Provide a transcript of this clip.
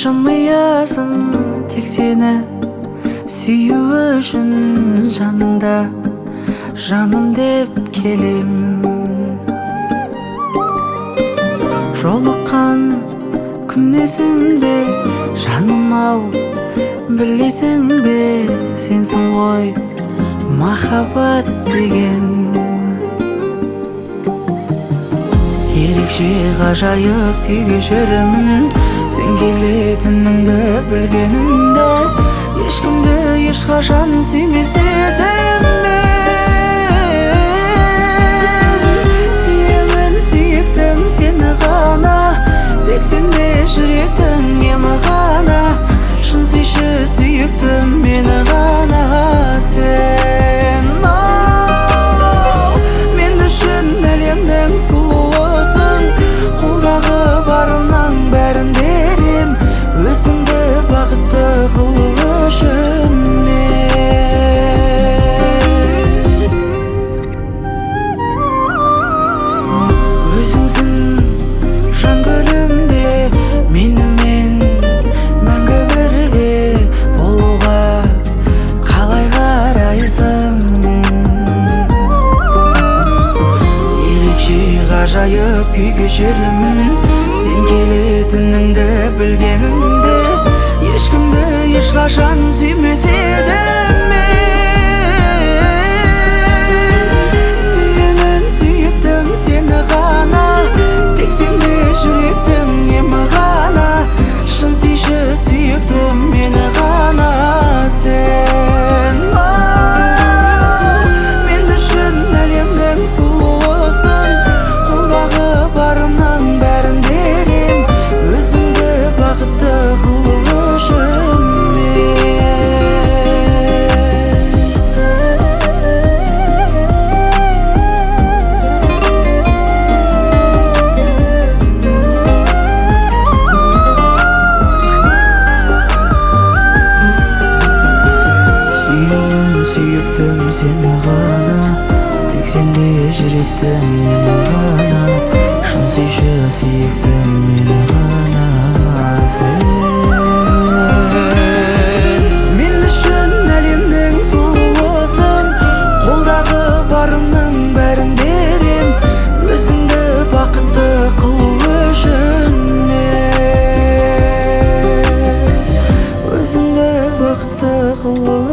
Жымиясың тек сені сүю үшін жаныңда жаным деп келем. Жолыққан күн есімде жаным ау, білесің бе сенсің ғой махаббат деген. Ерекше ғажайып күй кешерімін сен келетініңді білгенімде. Ешкімді ешқашан сүймес едім мен. Сүйемін сүйіктім сені ғана, тек сенде жүректің емі ғана. Шын сүйші сүйіктім мені ғана сен. Мен үшін әлемнің сұлуысың, қолдағы барымның бәрін берем. Өзіңді бақытты қылу үшін өзіңсің жан гүлімде, менімен мәңгі бірге болуға қалай қарайсың? Ерекше ғажайып күй кешерімін сен келетініңді білгенімде. Ешкімді ешқашан сүймес едім мен. Сүйемін сүйіктім сені ғана, тек сенде жүректің емі ғана. Шын сүйші сүйіктім мені ғана сен. Мен үшін әлемнің сұлуысың, қолдағы барымның бәрін берем. Өзіңді бақытты қылу үшін сүйіктім сені ғана, тек сенде жүректің емі ғана. Шын сүйші сүйіктім мені ғана сен. Мен үшін әлемнің сұлуысың, қолдағы барымның бәрін берем. Өзіңді бақытты қылу үшін өзіңді бақытты қылу